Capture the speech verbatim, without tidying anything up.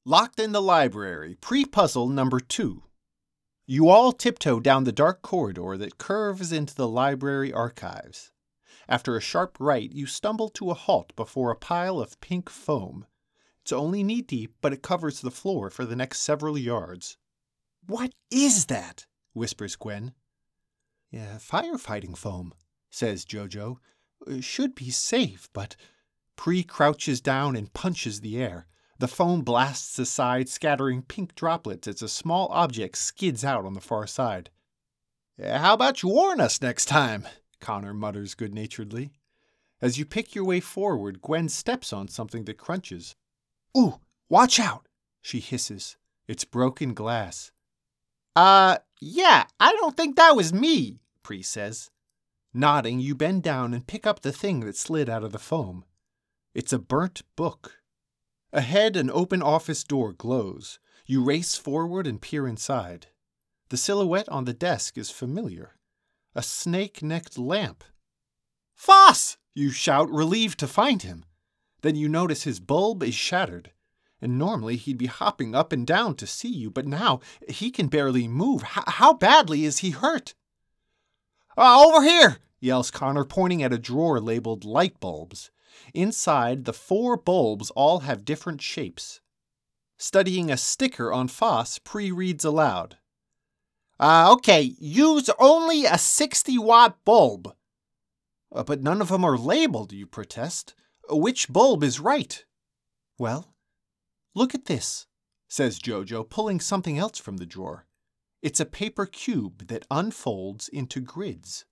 Locked in the library, pre-puzzle number two. You all tiptoe down the dark corridor that curves into the library archives. After a sharp right, you stumble to a halt before a pile of pink foam. It's only knee-deep, but it covers the floor for the next several yards. "What is that?" whispers Gwen. "Yeah, firefighting foam," says Jojo. "Should be safe, but—" Pre crouches down and punches the air. The foam blasts aside, scattering pink droplets as a small object skids out on the far side. "How about you warn us next time?" Connor mutters good-naturedly. As you pick your way forward, Gwen steps on something that crunches. "Ooh, watch out!" she hisses. It's broken glass. Uh, yeah, I don't think that was me, Pre says. Nodding, you bend down and pick up the thing that slid out of the foam. It's a burnt book. Ahead, an open office door glows. You race forward and peer inside. The silhouette on the desk is familiar. A snake-necked lamp. "Foss!" you shout, relieved to find him. Then you notice his bulb is shattered. And normally he'd be hopping up and down to see you, but now he can barely move. H- how badly is he hurt? Uh, over here, yells Connor, pointing at a drawer labeled light bulbs. Inside, the four bulbs all have different shapes. Studying a sticker on Foss, Pre reads aloud. Uh, okay, use only a sixty watt bulb. Uh, but none of them are labeled, you protest. Which bulb is right? Well, look at this, says Jojo, pulling something else from the drawer. It's a paper cube that unfolds into grids.